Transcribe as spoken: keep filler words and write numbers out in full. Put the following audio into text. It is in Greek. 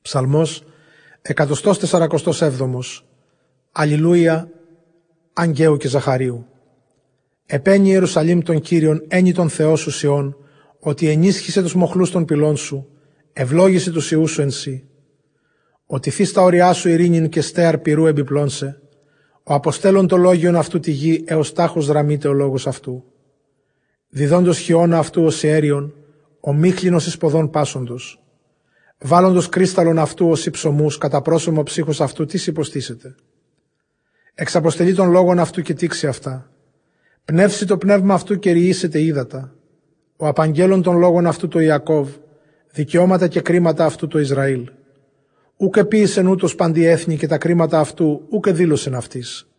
Ψαλμός εκατοστός τεσσαρακοστός έβδομος. Αλληλούια Αγγαίου και Ζαχαρίου. Επένει Ιερουσαλήμ τον Κύριον, ένι τον Θεό σου Σιών, ότι ενίσχυσε τους μοχλούς των πυλών σου, ευλόγησε τους ιούς σου εν σύ. Ότι θείς τα ωριά σου ειρήνην και στέαρ πυρού επιπλώνσε, ο αποστέλων το λόγιον αυτού τη γη, έως τάχος δραμείται ο λόγος αυτού. Διδόντος χιώνα αυτού ως αέριον, ο μίχλινος εις ποδών πάσοντος. Βάλλοντος κρίσταλον αυτού ως υψωμούς, κατά πρόσωμο ψύχος αυτού τις υποστήσετε. Εξαποστελεί των λόγων αυτού και τήξει αυτά. Πνεύσει το πνεύμα αυτού και ριήσετε ύδατα. Ο απαγγέλων των λόγων αυτού το Ιακώβ, δικαιώματα και κρίματα αυτού το Ισραήλ. Ούκ επίησεν ούτως παντί έθνη και τα κρίματα αυτού ούκ δήλωσεν αυτής.